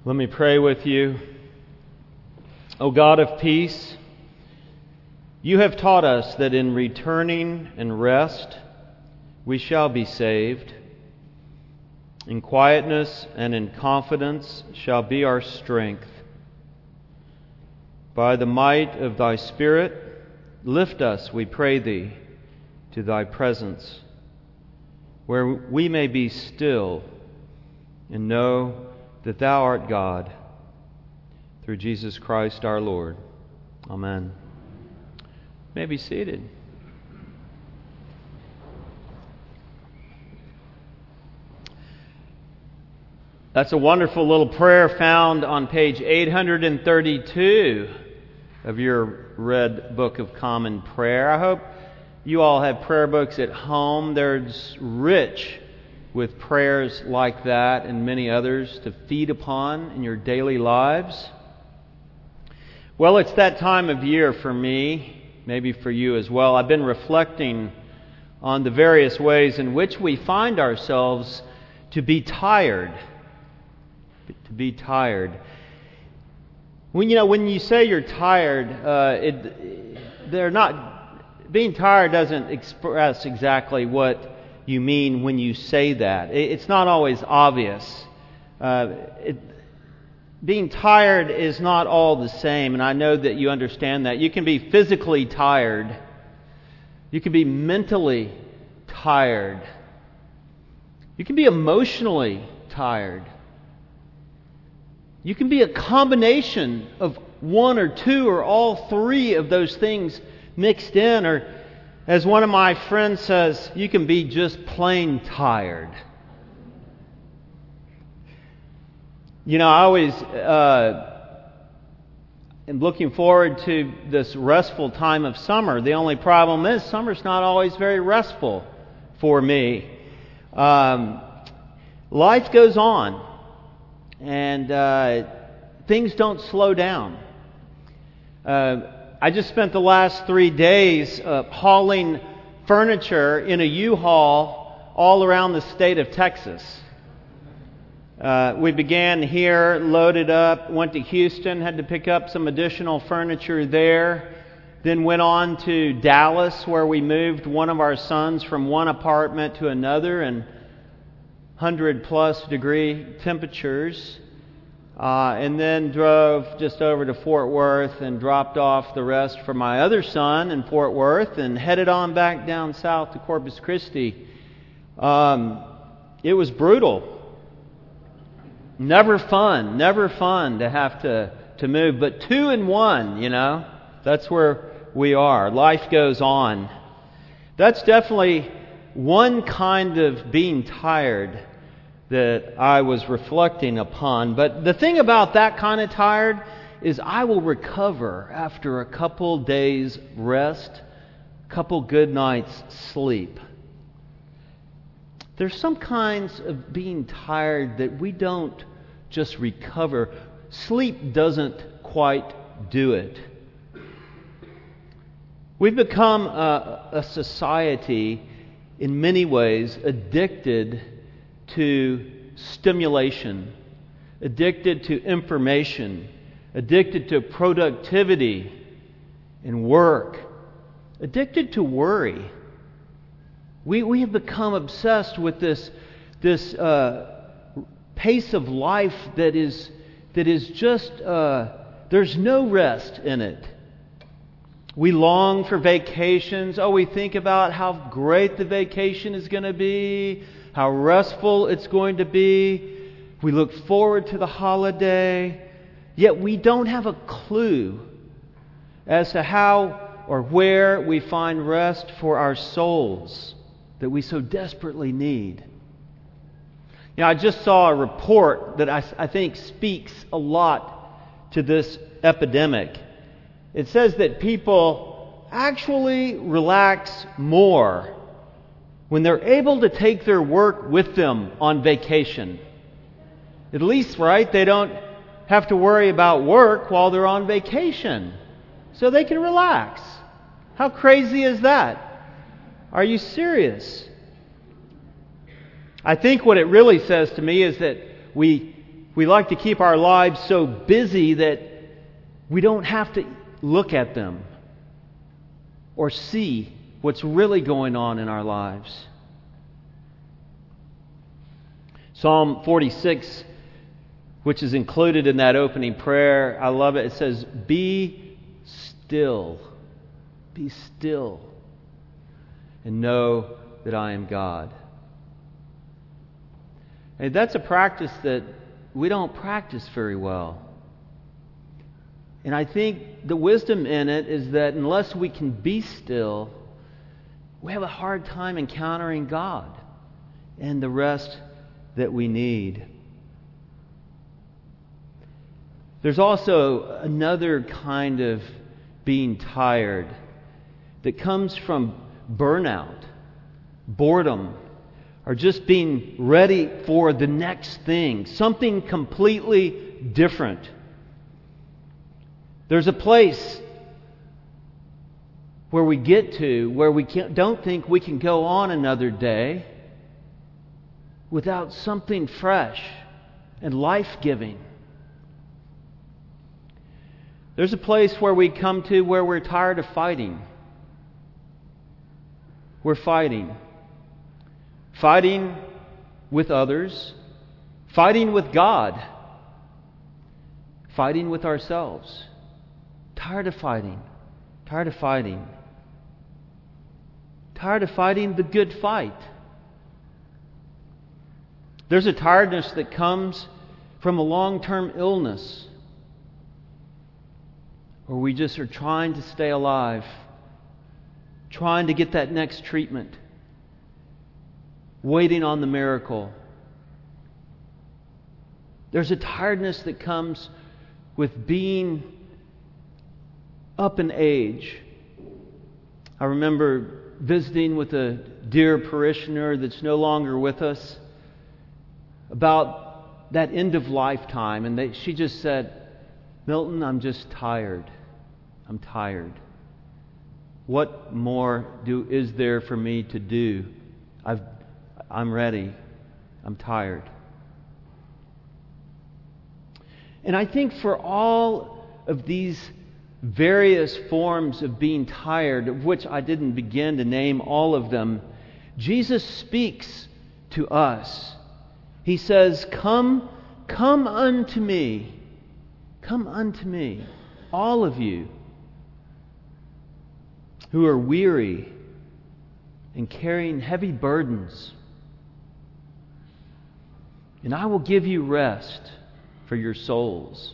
Let me pray with you. O God of peace, you have taught us that in returning and rest we shall be saved. In quietness and in confidence shall be our strength. By the might of thy Spirit, lift us, we pray thee, to thy presence, where we may be still and know that thou art God, through Jesus Christ our Lord. Amen. You may be seated. That's a wonderful little prayer found on page 832 of your Red Book of Common Prayer. I hope you all have prayer books at home. They're rich with prayers like that and many others to feed upon in your daily lives. Well, it's that time of year for me, maybe for you as well. I've been reflecting on the various ways in which we find ourselves to be tired. To be tired. When you say you're tired, being tired doesn't express exactly what you mean when you say that. It's not always obvious. Being tired is not all the same, and I know that you understand that. You can be physically tired. You can be mentally tired. You can be emotionally tired. You can be a combination of one or two or all three of those things mixed in, or as one of my friends says, you can be just plain tired. I always am looking forward to this restful time of summer. The only problem is summer's not always very restful for me. Life goes on, and things don't slow down. I just spent the last 3 days hauling furniture in a U-Haul all around the state of Texas. We began here, loaded up, went to Houston, had to pick up some additional furniture there, then went on to Dallas, where we moved one of our sons from one apartment to another in 100-plus degree temperatures. And then drove just over to Fort Worth and dropped off the rest for my other son in Fort Worth and headed on back down south to Corpus Christi. It was brutal. Never fun to have to move, but 2 in 1, that's where we are. Life goes on. That's definitely one kind of being tired that I was reflecting upon. But the thing about that kind of tired is I will recover after a couple days rest, a couple good nights sleep. There's some kinds of being tired that we don't just recover. Sleep doesn't quite do it. We've become a society in many ways addicted to stimulation, addicted to information, addicted to productivity and work, addicted to worry. We have become obsessed with this pace of life that is just there's no rest in it. We long for vacations. We think about how great the vacation is going to be, how restful it's going to be. We look forward to the holiday, yet we don't have a clue as to how or where we find rest for our souls that we so desperately need. I just saw a report that I think speaks a lot to this epidemic. It says that people actually relax more when they're able to take their work with them on vacation. At least, right, they don't have to worry about work while they're on vacation. So they can relax. How crazy is that? Are you serious? I think what it really says to me is that we We like to keep our lives so busy that we don't have to look at them or see what's really going on in our lives. Psalm 46, which is included in that opening prayer, I love it. It says, "Be still, be still, and know that I am God." And that's a practice that we don't practice very well. And I think the wisdom in it is that unless we can be still, we have a hard time encountering God and the rest that we need. There's also another kind of being tired that comes from burnout, boredom, or just being ready for the next thing, something completely different. There's a place where we get to where we don't think we can go on another day without something fresh and life-giving. There's a place where we come to where we're tired of fighting. We're fighting. Fighting with others. Fighting with God. Fighting with ourselves. Tired of fighting. Tired of fighting. Tired of fighting the good fight. There's a tiredness that comes from a long-term illness, or we just are trying to stay alive, trying to get that next treatment, waiting on the miracle. There's a tiredness that comes with being up in age. I remember visiting with a dear parishioner that's no longer with us about that end of lifetime, and she just said, "Milton, I'm just tired. I'm tired. What more is there for me to do? I'm ready. I'm tired." And I think for all of these various forms of being tired, of which I didn't begin to name all of them, Jesus speaks to us. He says, come unto me. Come unto me, all of you who are weary and carrying heavy burdens, and I will give you rest for your souls.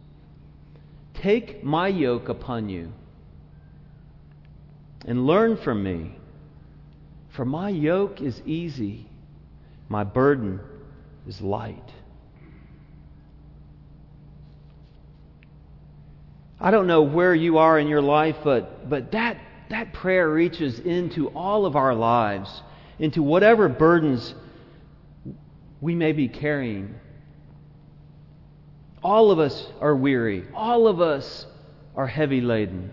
Take my yoke upon you and learn from me, for my yoke is easy, my burden is light. I don't know where you are in your life, but that prayer reaches into all of our lives, into whatever burdens we may be carrying. All of us are weary. All of us are heavy laden.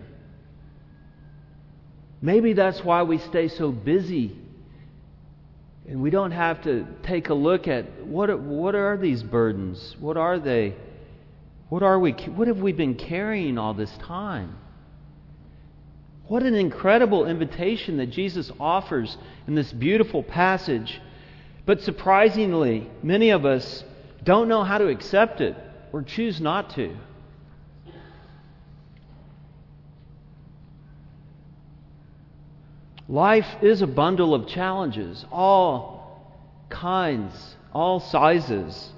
Maybe that's why we stay so busy, and we don't have to take a look at what are these burdens? What are they? What have we been carrying all this time? What an incredible invitation that Jesus offers in this beautiful passage. But surprisingly, many of us don't know how to accept it or choose not to. Life is a bundle of challenges, all kinds, all sizes.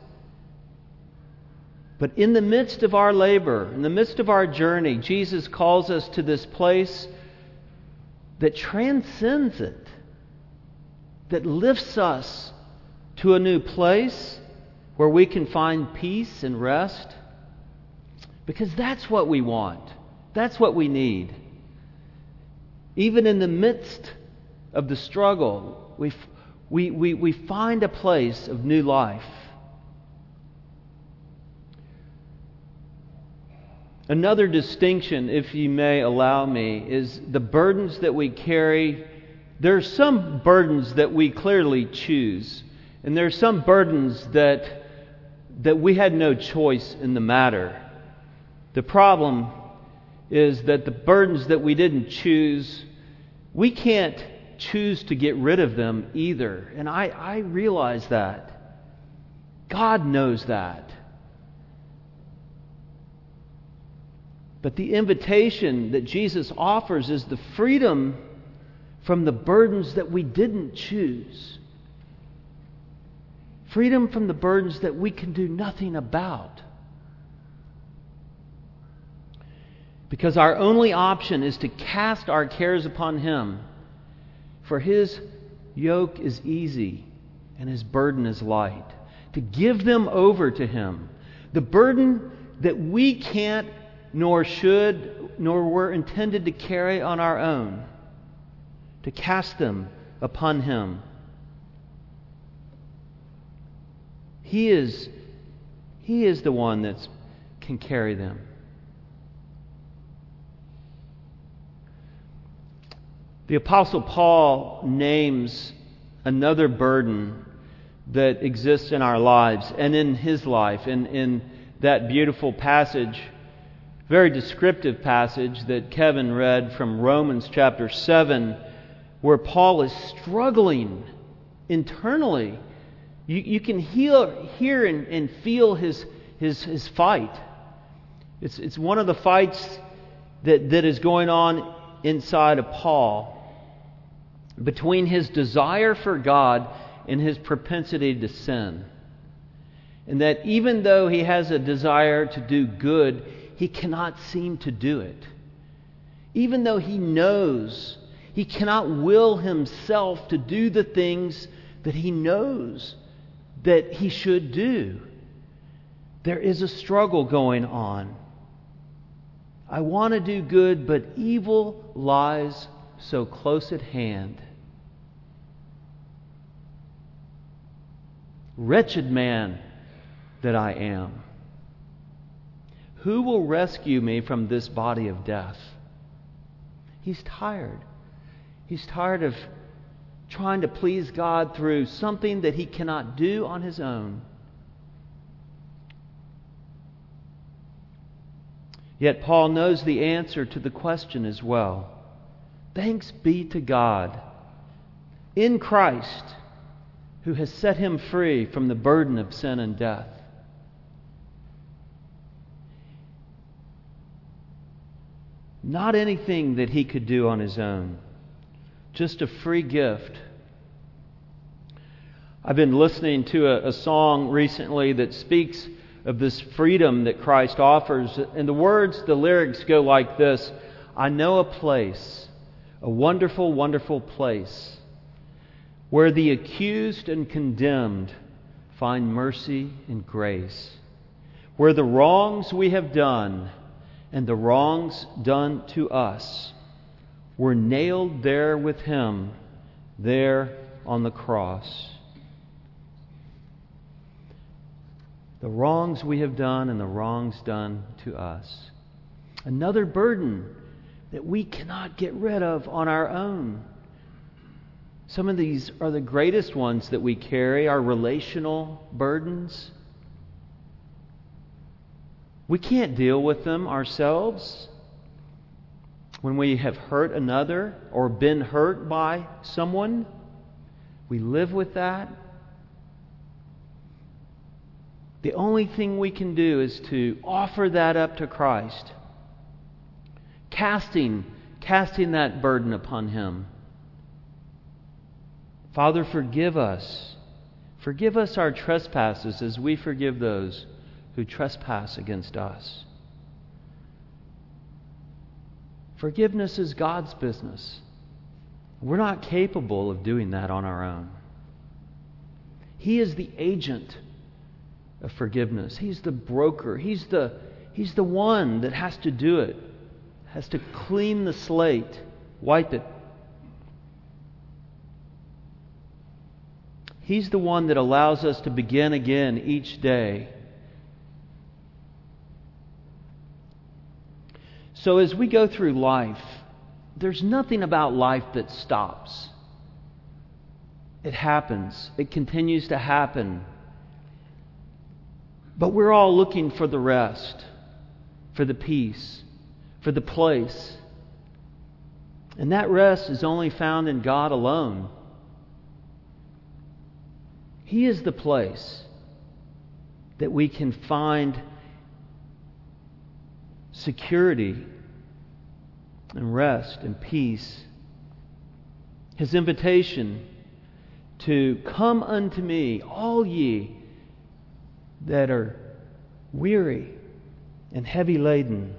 But in the midst of our labor, in the midst of our journey, Jesus calls us to this place that transcends it, that lifts us to a new place where we can find peace and rest. Because that's what we want. That's what we need. Even in the midst of the struggle, we find a place of new life. Another distinction, if you may allow me, is the burdens that we carry. There are some burdens that we clearly choose, and there are some burdens that that we had no choice in the matter. The problem is that the burdens that we didn't choose, we can't choose to get rid of them either. And I realize that. God knows that. But the invitation that Jesus offers is the freedom from the burdens that we didn't choose. Freedom from the burdens that we can do nothing about. Because our only option is to cast our cares upon Him. For His yoke is easy and His burden is light. To give them over to Him. The burden that we can't, nor should, nor were intended to carry on our own. To cast them upon Him. He is the one that can carry them. The Apostle Paul names another burden that exists in our lives and in his life. And in that beautiful passage, very descriptive passage that Kevin read from Romans chapter 7, where Paul is struggling internally. You can hear and feel his fight. It's one of the fights that is going on inside of Paul, between his desire for God and his propensity to sin. And that even though he has a desire to do good, he cannot seem to do it. Even though he knows, he cannot will himself to do the things that he knows that he should do. There is a struggle going on. I want to do good, but evil lies so close at hand. Wretched man that I am. Who will rescue me from this body of death? He's tired. He's tired of trying to please God through something that he cannot do on his own. Yet Paul knows the answer to the question as well. Thanks be to God in Christ, who has set him free from the burden of sin and death. Not anything that he could do on his own. Just a free gift. I've been listening to a song recently that speaks of this freedom that Christ offers. And the lyrics go like this. I know a place, a wonderful, wonderful place, where the accused and condemned find mercy and grace. Where the wrongs we have done and the wrongs done to us were nailed there with Him, there on the cross. The wrongs we have done and the wrongs done to us. Another burden that we cannot get rid of on our own. Some of these are the greatest ones that we carry, our relational burdens. We can't deal with them ourselves. When we have hurt another or been hurt by someone, we live with that. The only thing we can do is to offer that up to Christ, casting that burden upon Him. Father, forgive us. Forgive us our trespasses as we forgive those who trespass against us. Forgiveness is God's business. We're not capable of doing that on our own. He is the agent of forgiveness. He's the broker. He's the one that has to do it. Has to clean the slate, wipe it. He's the one that allows us to begin again each day. So as we go through life, there's nothing about life that stops. It happens. It continues to happen. But we're all looking for the rest, for the peace, for the place. And that rest is only found in God alone. He is the place that we can find security and rest and peace. His invitation to come unto me, all ye that are weary and heavy laden,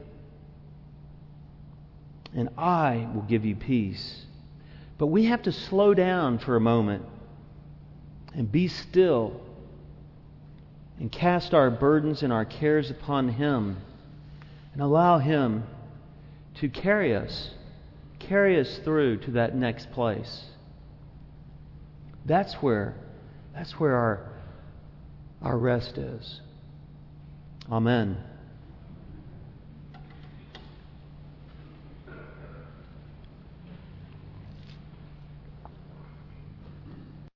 and I will give you peace. But we have to slow down for a moment and be still and cast our burdens and our cares upon Him and allow Him to carry us through to that next place. That's where our rest is. Amen.